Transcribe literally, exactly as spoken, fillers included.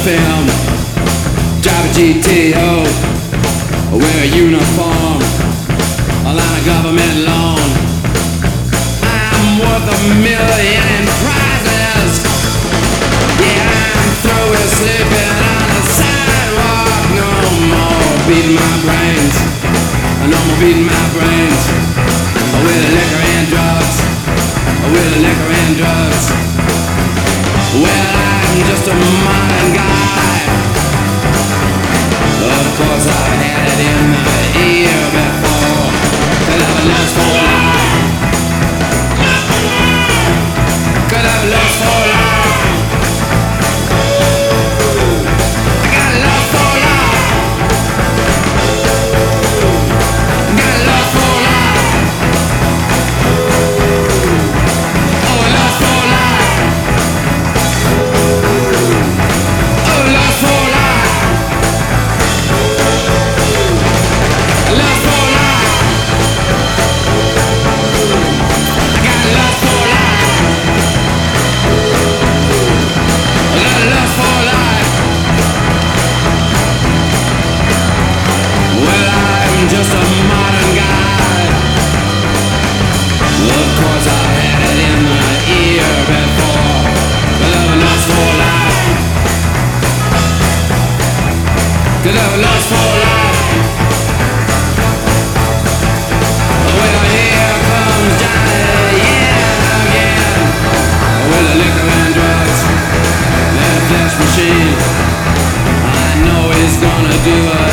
film, drive a G T O, wear a uniform, a line of government loan. I'm worth a million in prizes. Yeah, I'm through with sleeping on the sidewalk. No more beating my brains. No more beating my brains with liquor and drugs. With liquor and drugs. Well, I'm just a modern guy. Of course I've had it in the ear before. Could have lost for life. Could have lost for life. I got lost for life. Got lost for life. Oh, lost for life. Oh, lost for life. Lost for life. I got lost for life. I got lost for life. Well, I'm just a modern guy. Of course I had it in the ear before. But I'm lost for life. Cause I'm lost for life. Well, here comes Johnny, yeah, again. With the liquor and drugs and a flesh machine. I know he's gonna do it